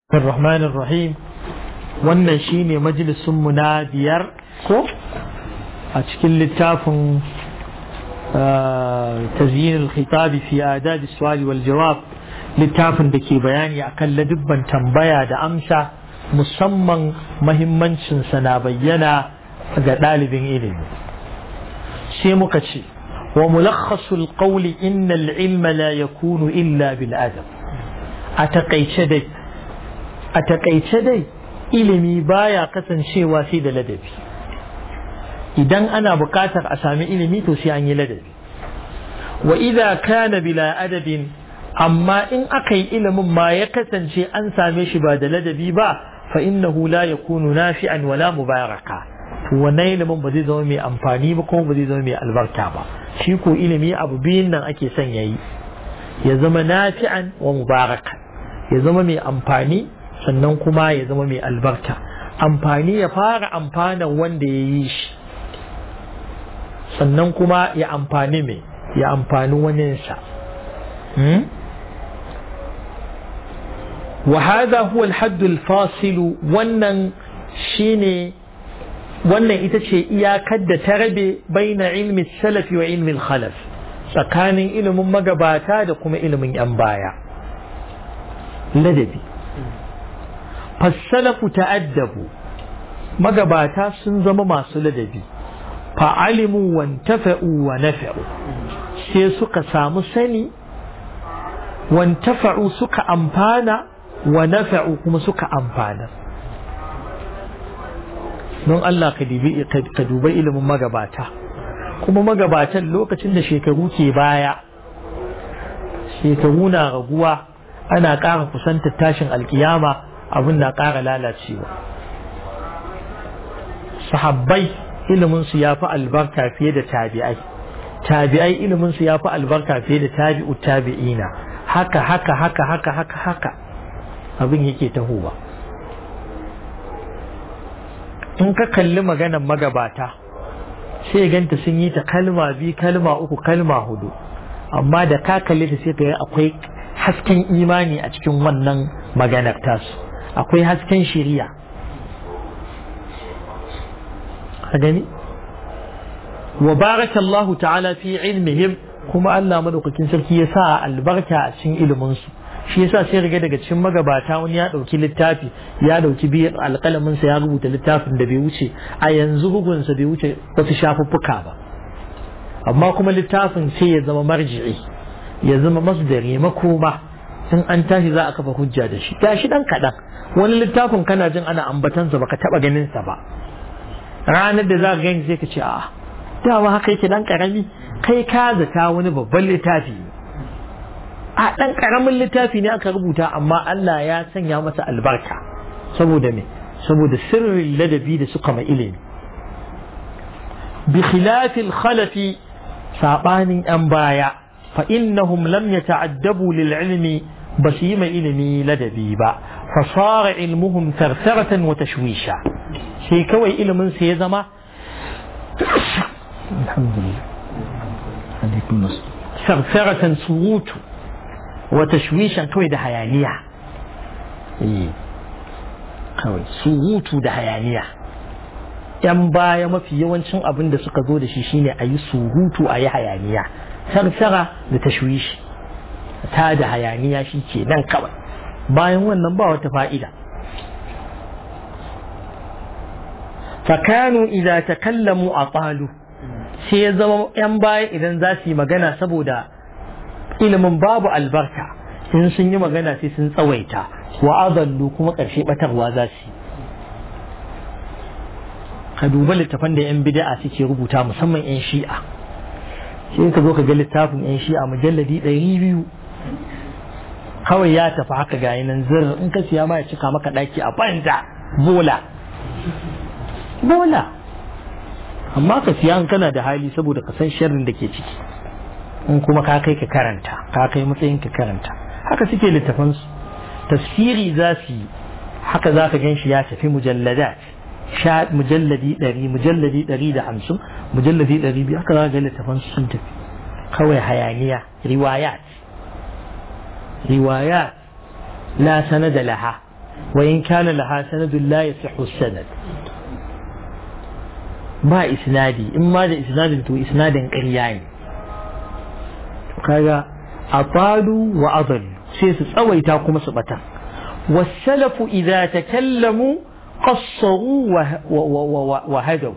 الرحمن الرحيم wannan shine majalisun mu na biyar ko a cikin littafin tazyin al-khitab fi adab as-su'al wal jawab littafin da ke bayani akan ladubban tambaya da amsa musamman muhimmancin sa na bayyana ga dalibin ilimi sai muka ce wa mulakhasul qawli innal ilma la yakunu illa bil adab a takaice dai ilimi baya kasancewa sai da ladabi idan ana buƙatar a sami ilimi to sai an yi ladabi wa idza kana bila adabin amma in aka yi ilimin ma ya kasance an same shi ba da ladabi ba fa innahu la yakunu nafi'an wala mubaraka to wannan ilimin ba zai zama mai amfani ba kuma ba zai zama mai albarka ba shi ko ilimi abu biyun nan ake son yayi ya zama nafi'an wa mubaraka ya zama mai amfani sannan kuma ya zama mai albarka amfani ya fara amfanan wanda ya yi shi sannan kuma ya amfani mai ya amfani waninsa wa hadha huwa al-hadd al-fasil wannan ita ce iyakar da ta rabe baina ilmi salafi wa ilmi al-khalaf tsakanin ilimin magabata da kuma ilimin yan baya ladabi fassalafu ta'addabu magabata sun zama masu ladabi fa'alimu wantafa'u wa nafa'u sai suka samu sani wantafa'u suka amfana wa nafa'u kuma suka amfana don Allah ka duba ilimin magabata kuma magabatan lokacin da shekaru ke baya shekaru na raguwa ana ƙara kusantar tashin alkiyama abin na ƙara lalacewa sahabbai iliminsu ya fi albarka fiye da tabi'ai iliminsu ya fi albarka fiye da tabi'u tabi'ina haka abin yake tahowa in ka kalli maganar magabata sai ganta sun yi ta kalma biyu kalma uku kalma hudu amma da ka kalli ta sai ka yi akwai hasken imani a cikin wannan maganar tasu akwai hasken shiriya a gani wa barakallahu ta'ala fi ilmihim kuma Allah madaukakin sarki ya sa albarka a cikin ilimin su shi yasa sai riga daga cikin magabata wani ya dauki littafi ya dauki biyar alƙalamin sa ya rubuta littafin da bai wuce a yanzu bugun sa bai wuce wasu shafuffuka ba amma kuma littafin sai ya zama marji'i ya zama masdari makoma in an tashi za a kafa hujja da shi gashi dan kadan wani littafin kana jin ana ambatansa baka taba ganin sa ba ranar da za ka gani sai ka ce a'a dama haka yake dan karami kai ka zata wani babban littafi a dan karamin littafi ne aka rubuta amma Allah ya sanya masa albarka saboda me saboda sirrin ladabi da suka mai ilimi bi khilafil khalafi sabanin an baya fa innahum lam yata'addabu lil ilmi بسيم إلمي لدبي با فصار علمهم ثرثرة وتشويشا شيء كوي إلمن سيزما الحمد لله عليكم نصر ثرثرة صوت وتشويشا كوي ده حيانية كوي صوت ده حيانية yan baya mafi yawancin abin da suka zo da shi shine ayi surutu ayi hayaniya sarsara da tashwishi ta da hayaniya shi ke nan kawai bayan wannan ba wata fa'ida fakanu idan ta kallamu a ƙalu sai ya zama ‘yan baya idan za su yi magana saboda ilimin babu albarka in sun yi magana sai sun tsawaita wa azallu kuma ƙarshe ɓatarwa za su yi ka duba littafan da ‘yan bida'a suke rubuta musamman ‘yan shi'a sai ka zo ka ga littafin ‘yan shi'a mujalladi 200 kawai ya tafi haka ga nan zir in ka siya ma ya cika maka daki a banza bola amma ka siya in kana da hali saboda ka san sharrin da ke ciki in kuma ka kai matsayin ka karanta haka suke littafan su tafsiri za su yi haka za ka gan shi ya tafi mujalladat mujalladi 100 mujalladi 150 mujalladi 200 haka za ka ga littafan su sun tafi kawai hayaniya riwayat لا سند لها wa in kana laha sanadun la yasihu sanad ba isnadi in ma da isnadin to isnadin ƙarya ne kaga atalu wa adal sai su tsawaita kuma su bata wasalafu idza takallamu qassaru wa hadaw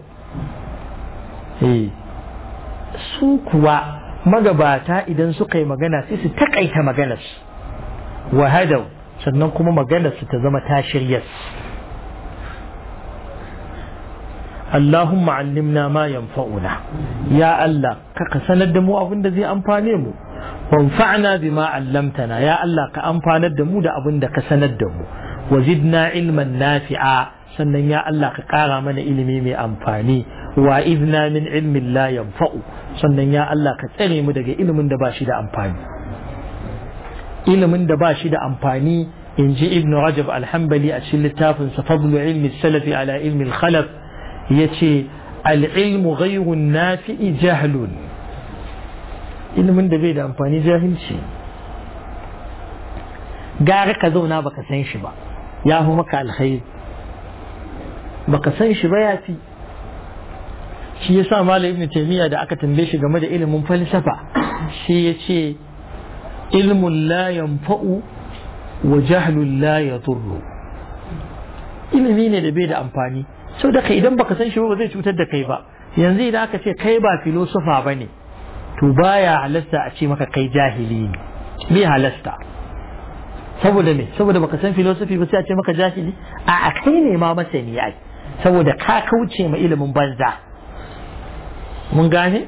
su kuwa magabata idan suka yi magana sai su takaita maganar wa hadaw sannan kuma maganar su ta zama ta shiryas Allahumma allimna ma yanfa'una ya Allah ka sanar da mu abin da zai amfane mu wanfa'na bima 'allamtana ya Allah ka amfanar da mu da abin da ka sanar da mu wazidna ilman nafi'a sannan ya Allah ka ƙara mana ilimi mai amfani wa idna min ilmin la yanfa'u sannan ya Allah ka tsare mu daga ilimin da ba shi da amfani ilimin da ba shi da amfani inji ibn Rajab al-Hanbali a cikin littafin sa fadlu ilmi salafi ala ilmi al-khalaf yace al-ilmu ghayru nafi'i jahlun ilimin da bai da amfani jahilci gara ka zauna baka san shi ba ya fi maka alkhairi baka san shi ba ya fi shi yasa malam ibn taymiya da aka tambaye shi game da ilimin falsafa shi yace ilmun la yanfa'u wa jahlun la yadurru ilimi ne da bai da amfani saboda kai idan baka san shi ba zai cutar da kai ba yanzu idan aka ce kai ba filosofa bane to baya halasta a ce maka kai jahili ne bai halasta saboda me saboda baka san philosophy ba sai a ce maka jahili a kai ne ma masani ai saboda ka kauce ma ilimin banza mun gane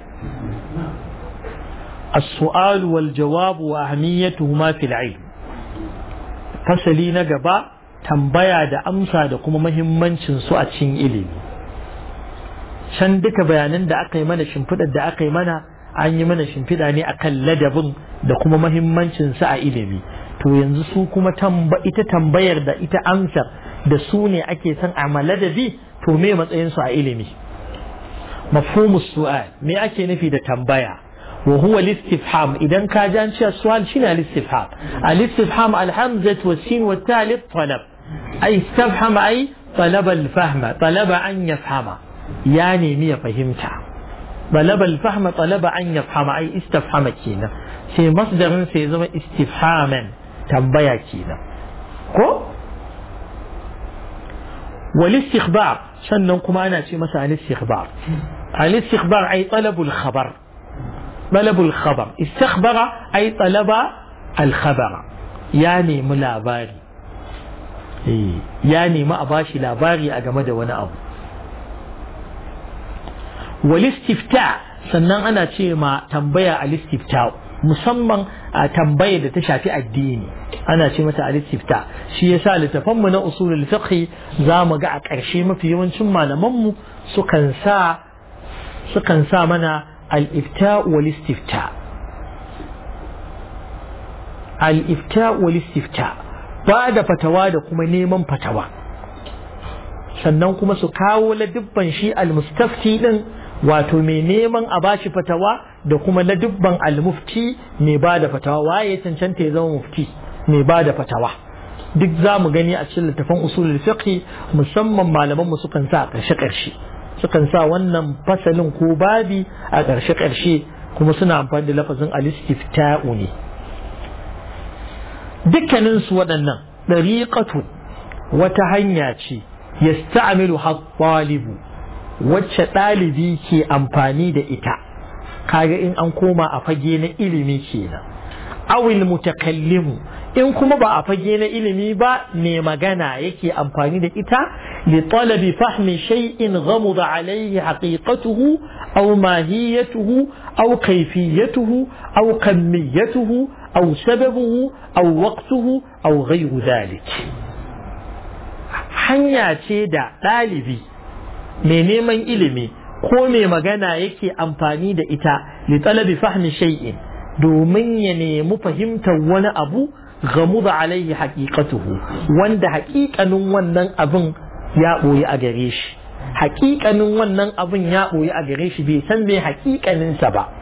as-su'al wal jawab wa ahmiyatuhuma fil ilm fasali na gaba tambaya da amsa da kuma muhimmancin su a cikin ilimi can duka bayanan da aka yi mana shimfidar da aka yi mana an yi mana shimfida ne akan ladabin da kuma muhimmancin su a ilimi to yanzu su kuma ita tambayar da ita amsar da su ne ake son a maladabi to me matsayin su a ilimi mafhumus su'al me ake nufi da tambaya wa huwa al-istifham idan ka ji an ce su'al shine al-istifham al-istifham al-hamzah wa sin wa talib talab ay istafhama ay talaba al-fahma talaba an yafhama ya nemi ya fahimta talaba al-fahma talaba an yafhama ay istafhama kenan sai masdarin sai zama istifhaman tambaya kenan ko wal istikhbar sannan kuma ana ce masa al istikhbar ay talabul khabar talabul khabar istakhbara ay talaba al khabara ya nemi labari ya nemi a bashi labari a game da wani abu wal istifta sannan ana ce ma tambaya al istifta musamman a tambayar da ta shafi addini ana ce mata al-istifta shi yasa littafan mu na usulul fiqh zamu ga a ƙarshe mafi yawancin malaman mu sukan sa mana al-ifta wal istifta al-ifta wal istifta ba da fatawa da kuma neman fatawa sannan kuma su kawo ladubban shi al-mustafti din wato mai neman a bashi fatawa da kuma ladubban al-mufti mai ba da fatawa waye cancanta ya zama mufti mai ba da fatawa duk za mu gani a cikin littafin usulul fiqh musamman malaman mu sukan sa a ƙarshe sukan sa wannan fasalin ko babi a ƙarshe kuma suna amfani da lafazin al-istifta'u ne dukkanin su waɗannan dariqatu wata hanya ce yasta'milu hat-talibu wacce ɗalibi ke amfani da ita kaga in an koma a fage na ilimi kenan awil mutakallimu in kuma ba a fage na ilimi ba ne magana yake amfani da ita li talabi fahmi shay'in ghamada alayhi haqiqatuhu aw mahiyatuhu aw kayfiyatuhu aw kamiyatuhu aw sababuhu aw waqtuhu aw ghayru dhalik hanya ce da ɗalibi mai neman ilimi ko mai magana yake amfani da ita li talabi fahmi shay'in domin ya nemi fahimtar wani abu gamuda alaihi haqiqatuhu wanda haƙiƙanin wannan abin ya boye a gare shi haƙiƙanin wannan abin ya boye a gare shi bai san me haƙiƙanin sa ba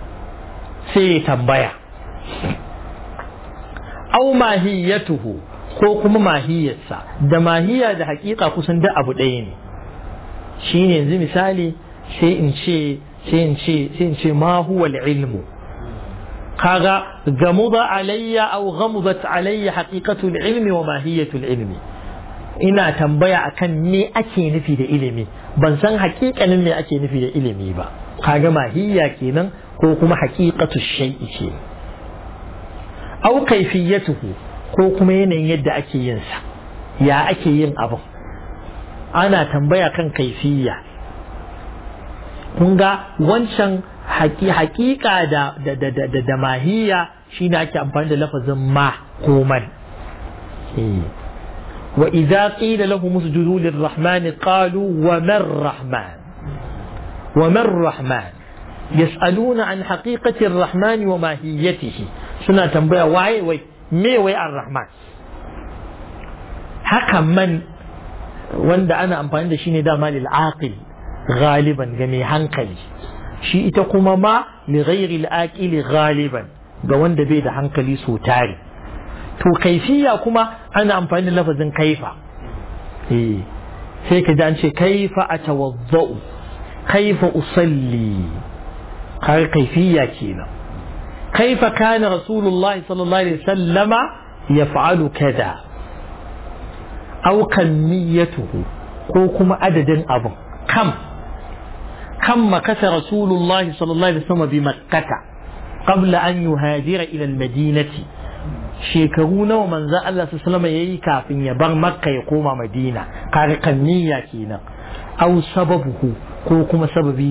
sai ya tambaya aw mahiyatuhu ko kuma mahiyarsa da mahiya da haƙiƙa kusan duk abu ɗaya ne shine yanzu misali sai in ce ma huwa al-ilmu kaga gamuda alayya aw ghamudat alayya haqiqatu al-ilmi wa mahiyatu al-ilmi ina tambaya akan me ake nufi da ilimi ban san haƙiƙanin me ake nufi da ilimi ba kaga mahiyya kenan ko kuma haqiqatu shay'i ce aw kayfiyatuhu ko kuma yanayin yadda ake yin sa ya ake yin abu ana tambaya kan kaifiyya kun ga wancan haƙiƙa da mahiyya shine ake amfani da lafazin ma ko man wa idza qila lahum usjudu lirrahmani qalu wa man rahman yas'aluna an haqiqati arrahman wa mahiyatihi suna tambaya wai me wai arrahman haka man wanda ana amfani da shi ne dama lil aqil galiban ga mai hankali shi ita kuma ma li ghairi al aqil galiban ga wanda bai da hankali so tare to kaifiya kuma ana amfani da lafazin kaifa sai ka ji an ce kaifa atawaddau kaifa usalli har kaifiya kenan kaifa kana rasulullahi sallallahu alaihi wasallama yaf'alu kaza aw kamiyatuhu ko kuma adadin abun kam makasa rasulullahi sallallahu alaihi wasallam bi makkah qabla an yuhajira ila al-madinati shekaru nawa manzo Allah sallallahu alaihi wasallam yayi kafin ya bar makka ya koma madina kaga kamiya kenan aw sababuhu ko kuma sababi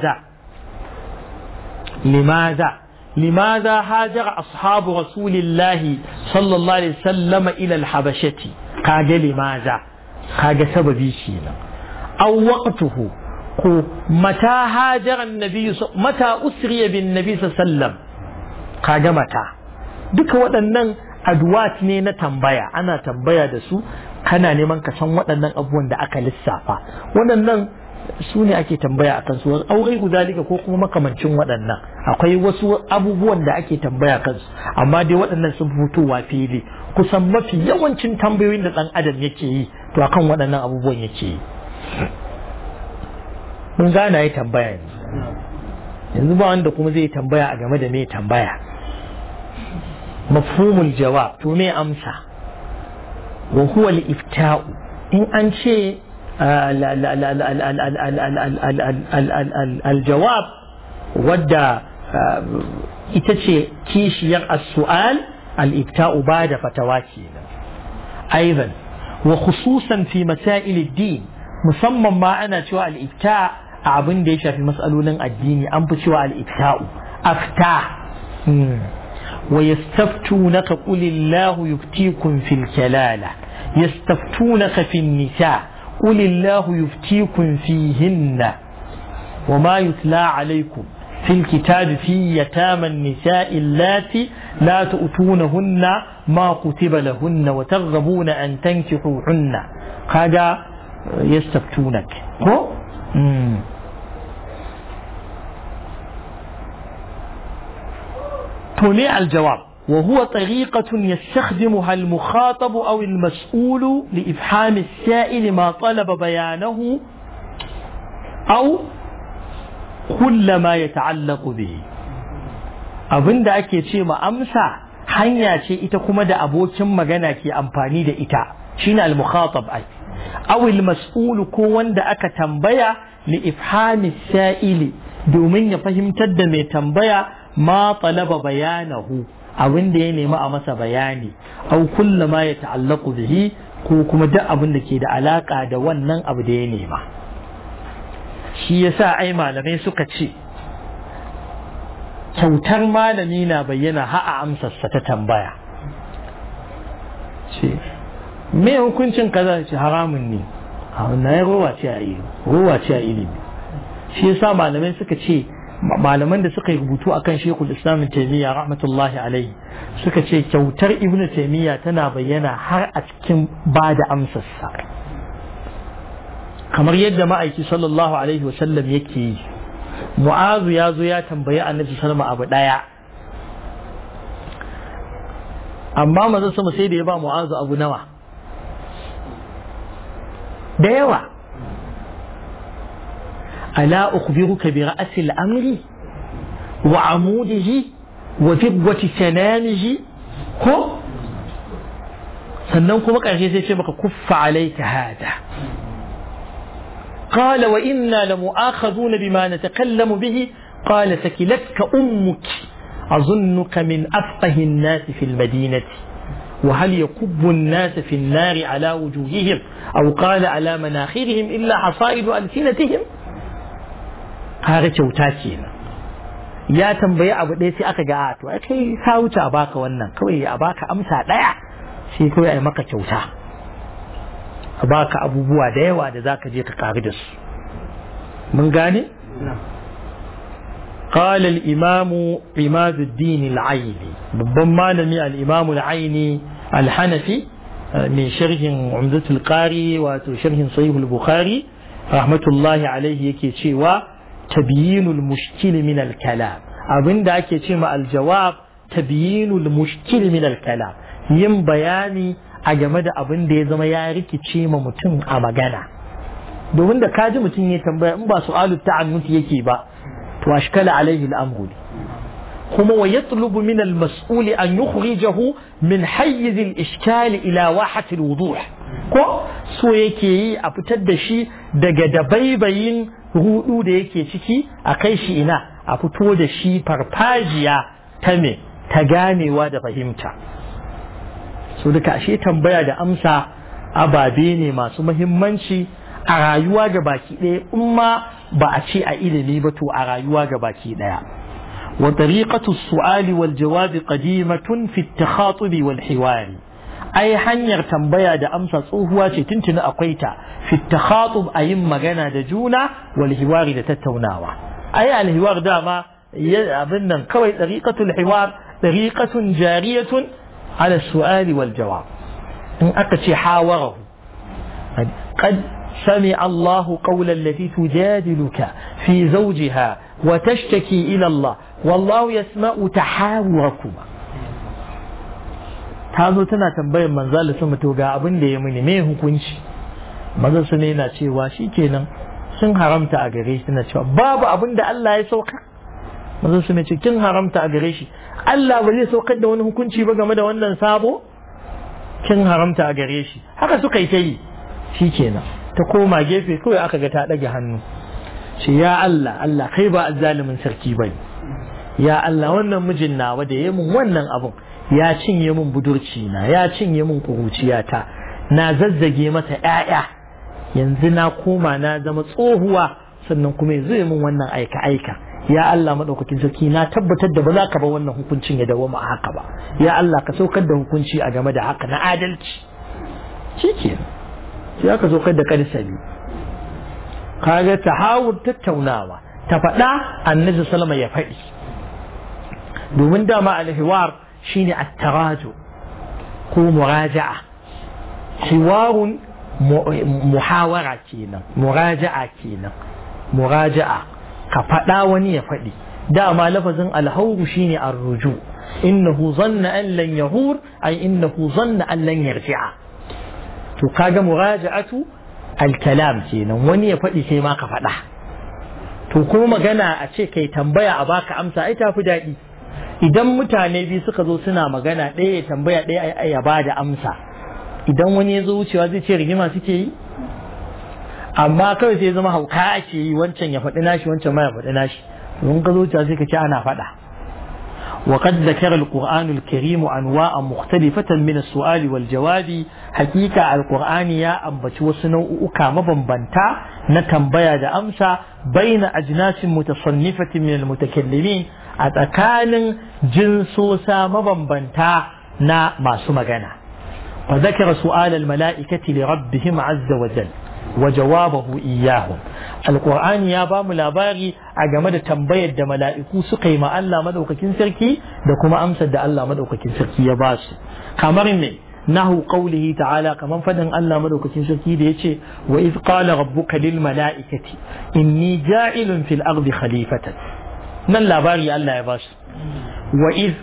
لماذا هاجر أصحاب رسول الله صلى الله عليه وسلم إلى الحبشة كاجا لماذا كاجا سببي شينا أو وقته متى هاجر النبي متى أسري بالنبي صلى الله عليه وسلم كاجا متى duka waɗannan adwat ne na tambaya ana tambaya da su kana neman ka san waɗannan abubuwan da aka lissafa waɗannan su ne ake tambaya akan su aure gudalika ko kuma makamancin waɗannan akwai wasu abubuwan da ake tambaya kansu amma dai waɗannan sun fitowa fili kusan mafi yawancin tambayoyin da ɗan adam yake yi to akan waɗannan abubuwan yake yi mun gana yi tambaya yanzu ba wanda kuma zai tambaya a game da me tambaya mafhumul jawab to me amsa wa huwa al-ifta'u in an ce الجواب ودى itace kishiyar as-su'al al-ibta'u bada fatawa kenan aidan wa khususan fi masail ad-din musamman ma ana cewa al-ibta' abin da ya shafi mas'alolin addini an fi cewa al-ibta'u afta wa yastaftunaka qul illahu yuftikum fil kalala yastaftunaka fin nisa قل الله يفتيكم فيهن وما يتلى عليكم في الكتاب في يتامى النساء اللاتي لا تؤتونهن ما كتب لهن وترغبون أن تنكحوهن هذا يستفتونك تولي الجواب وهو طريقة يستخدمها المخاطب أو المسؤول لإفهام السائل ما طلب بيانه أو كل ما يتعلق به abin da ake ce ma amsa hanya ce ita kuma da abokin magana ke amfani da ita shine al-mukhatab ai aw al-mas'ul ko wanda aka tambaya li ifhami sa'ili domin ya fahimtar da mai tambaya ma talaba bayanahu abin da ya nemi a masa bayani au kulla ma ya ta'allaku bihi ko kuma duk abin da ke da alaka da wannan abu da ya nema shi yasa ai malamai suka ce kyautar malami na bayyana ha a amsarsa ta tambaya ce me hukuncin kaza ce haramun ne na ya rowa ce a ilimi shi yasa malamai suka ce malaman da suka yi rubutu akan Sheikhul Islam Taymiyyah rahmatullahi alaihi suka ce kyautar Ibn Taymiyyah tana bayyana har a cikin bada amsarsa kamar yadda ma'aiki sallallahu alaihi wasallam yake yi Mu'azu ya zo ya tambayi Annabi sallallahu abu daya amma manzo sama sai da ya ba Mu'azu abu nawa da yawa. ala ukhbiruka bi ra'sil amri wa amudihi wa fidwati sanamihi ko sannan kuma ƙarshe sai ce maka kuffa alayka hada قال وإنا لمؤاخذون بما نتكلم به قال ثكلتك أمك أظنك من أفقه الناس في المدينة وهل يكب الناس في النار على وجوههم أو قال على مناخرهم إلا حصائد ألسنتهم. هذا توتاكينا يا تنبي أبو ديسي أكجات وأكي ساوت أباك ونن كوي أباك أمسى لا شيء كوي أمك توتا أباك أبو بوا ديوا ذاك جيك قاردس من قاني. قال الإمام عماد الدين العيني ربما لمي الإمام العيني الحنفي من شرح عمدة القاري وشرح صحيح البخاري رحمة الله عليه يكي شيء تبيين المشكل من الكلام أبن دا يكي شيء الجواب تبيين المشكل من الكلام yin bayani a game da abin da ya zama ya rikice ma mutum a magana domin da kaji mutum ya tambaya in ba su'alu ta'annuti yake ba to ashkala alaihi al-amru kuma wa yatlubu min al-mas'ul an yukhrijahu min hayyiz al-ishkal ila wahat al-wuduh ko so yake yi a fitar da shi daga dabaibayin rudu da yake ciki a kai shi ina a fito da shi farfajiya ta me ta ganewa da fahimta. So duka ashe tambaya da amsa ababe ne masu muhimmanci a rayuwa ga baki ɗaya in ma ba a ce a ilimi ba to a rayuwa ga baki ɗaya. Wa tariqatu su'ali wal jawabi qadimatun fi at-takhatub wal hiwari. Ai hanyar tambaya da amsa tsohuwa ce tuntuni akwai ta fi at-takhatub ayin magana da juna wal hiwari da tattaunawa. Ai al-hiwar dama abin nan kawai tariqatul hiwar tariqatun jariyatun على السؤال والجواب إن أكتش حاوره قد سمع الله قول التي تجادلك في زوجها وتشتكي إلى الله والله يسمع تحاوركما. tazo tana tambayar manzo sama to ga abin da ya mini me hukunci manzo sun yana cewa shikenan sun haramta a gare shi tana cewa babu abin da Allah ya sauka manzo sun ce kin haramta a gare shi Allah ba zai saukar da wani hukunci ba game da wannan sabo kin haramta a gare shi haka suka yi ta yi shikenan ta koma gefe kawai aka ga ta dage hannu shi ya Allah Allah kai ba azzalimin sarki bane ya Allah wannan mijin nawa da yayin wannan abun ya cinye min budurci na ya cinye min kuruciyata na zazzage mata ƴaƴa yanzu na koma na zama tsohuwa sannan kuma yanzu yi min wannan aika aika ya Allah madaukakin sarki na tabbatar da ba za ka ba wannan hukuncin ya dawo a haka ba ya Allah ka saukar da hukunci a game da haka na adalci shikenan sai aka saukar da kadsabi kaga tahawur tattaunawa ta faɗa annabi sallama ya faɗi domin dama al-hiwar shine at-taraju ko muraja'a hiwarun muhawara kenan muraja'a ka faɗa wani ya faɗi dama lafazin alhauru shine arruju innahu zanna an lan yahur ay innahu zanna an lan yarji'a to kaga muraja'atu alkalam kenan wani ya faɗi sai ma ka faɗa to kuma magana a ce kai tambaya a baka amsa ai tafi daɗi idan mutane biyu suka zo suna magana ɗaya ya tambaya ɗaya ya bada amsa idan wani ya zo wucewa zai ce rigima suke yi amma kawai sai zama hauka ake yi wancan ya faɗi nashi wancan ma ya faɗi nashi don ka zo sai ka ce ana faɗa wa qad dhakara al-Qur'an al-Karim anwa'an mukhtalifatan min as-su'ali wal jawabi hakika al-Qur'ani ya ambaci wasu nau'uka mabambanta na tambaya da amsa baina ajnasin mutasannifatin min al-mutakallimin a tsakanin jinsosa mabambanta na masu magana wa dhakara su'al al-mala'ikati li rabbihim 'azza wa jalla وجوابه إياهم القرآن يا بام لاباري أجمد تنبيه دا ملائكو سقي ما ألا مدوك كنسركي دا كما أمسد دا ألا مدوك كنسركي يباس كامرني نهو قوله تعالى كما فدن ألا مدوك كنسركي ديشي وإذ قال ربك للملائكة إني جاعل في الأرض خليفة من لاباري ألا يباس وإذ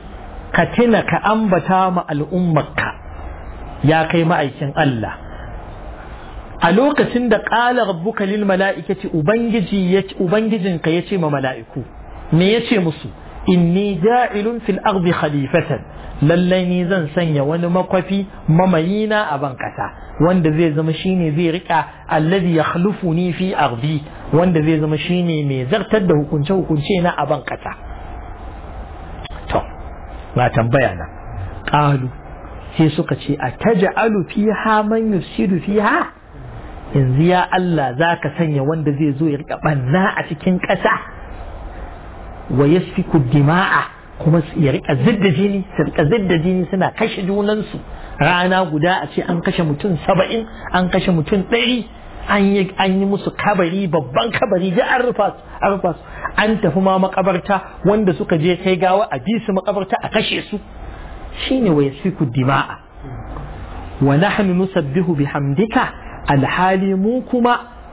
ka tuna ka ambata ma al'ummarka ya kai ma'aikin Allah a lokacin da qala rabbuka lil mala'ikati ubangijinka yace ma mala'iku me yace musu inni ja'ilun fil ardi khalifatan lallai ni zan sanya wani makwafi mamayina a ban kasa wanda zai zama shine zai rika alladhi yakhlufuni fi ardi wanda zai zama shine mai zartar da hukunce na a ban kasa to ba tambaya na qalu sai suka ce ataj'alu fiha man yufsidu fiha yanzu ya Allah zaka sanya wanda zai zo ya rika banna a cikin kasa wa yasfiku dima'a kuma ya rika zidda jini suna kashe junansu rana guda a ce an kashe mutum 70 an kashe mutum 100 an yi musu kabari babban kabari da an rufa su an tafi ma makabarta wanda suka je kai gawa a bi su makabarta a kashe su shine wa yasfiku dima'a wa nahnu nusabbihu bihamdika alhali mu kuma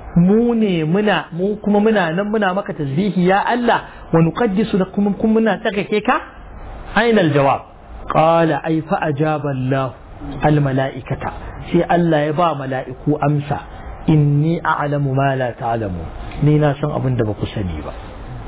muna nan muna maka tasbihi ya Allah wa nuqaddisu lakum muna tsakake ka aina aljawab qala ay fa ajaba Allah almalaikata sai Allah ya ba mala'iku amsa inni a'lamu ma la ta'lamu ni na san abin da ba ku sani ba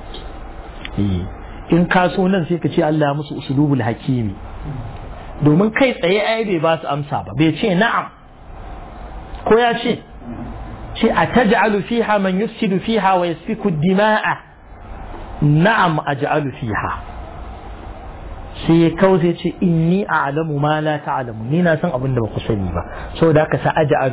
in ka so nan sai ka ce Allah musu usulubul hakimi domin kai tsaye ai bai ba su amsa ba bai ce na'am ko ya ce أتجعل فيها من يفسد فيها ويسفك الدماء نعم أجعل فيها سيكوزي إني أعلم ما لا تعلم نينا سن أبن دبق سنيبا سو ذاك سأجعل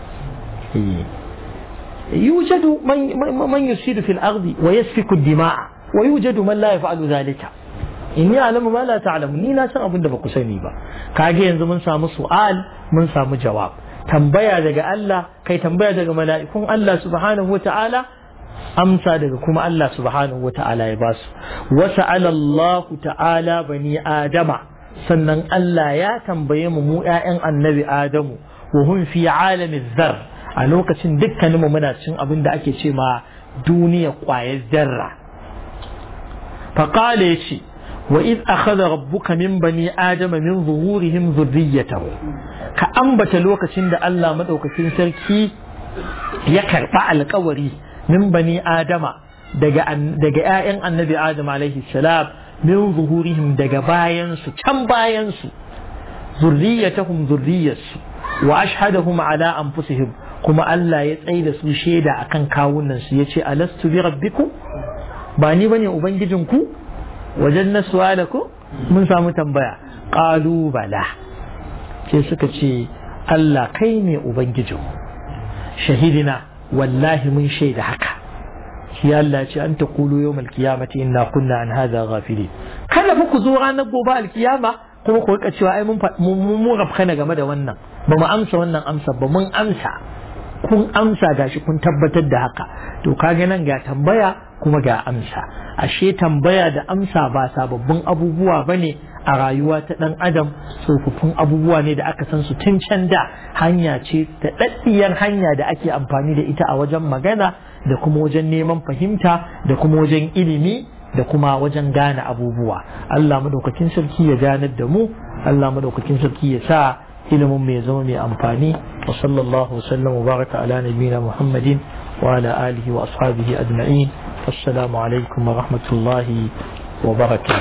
يوجد من يفسد في الأرض ويسفك الدماء ويوجد من لا يفعل ذلك إني أعلم ما لا تعلم نينا سن أبن دبق سنيبا كاجي ينزل من سامو سؤال من سامو جواب tambaya daga Allah kai tambaya daga mala'ikun Allah subhanahu wata'ala amsa daga kuma Allah subhanahu wata'ala ya basu wasa'ala Allah ta'ala bani adama sannan Allah ya tambaye mu ƴaƴan annabi Adamu wa hum fi alamiz zar a lokacin dukkaninmu muna cin abin da ake ce ma duniya ƙwayar zarra fa qala yace wa id akhadha rabbuka min bani adama min zuhurihim dhurriyyatahum ka ambata lokacin da Allah madaukakin sarki ya karba alƙawari min bani adama daga ƴaƴan annabi Adam alaihi salam min zuhurihim daga bayansu can bayansu zurriyatahum zurriyarsu wa ashhadahum ala anfusihim kuma Allah ya tsaida su shaida akan kawunan su yace alastu bi rabbikum ba ni bane ubangijinku wajen nasuwalaku mun samu tambaya qalu bala sai suka ce Allah kai ne ubangijin shahidina wallahi mun shaida haka shi Allah ce an taqulu yawmal qiyamati inna kunna an hadha ghafilin kada ku zo ranar gobe alkiyama kuma ku rika cewa ai mun rafkana game da wannan ba mu amsa wannan amsa ba mun amsa kun amsa gashi kun tabbatar da haka to kage nan ga tambaya kuma ga amsa ashe tambaya da amsa ba sababbin abubuwa bane a rayuwa ta dan adam tsofaffin abubuwa ne da aka san su tun can da hanya ce da daddiyar hanya da ake amfani da ita a wajen magana da kuma wajen neman fahimta da kuma wajen ilimi da kuma wajen gane abubuwa Allah madaukakin sarki ya ganar da mu Allah madaukakin sarki ya sa ilimin mai zama mai amfani wa sallallahu wasallam wa baraka ala nabiyina Muhammadin wa ala alihi wa ashabihi ajma'in assalamu alaikum wa rahmatullahi wa barakatuh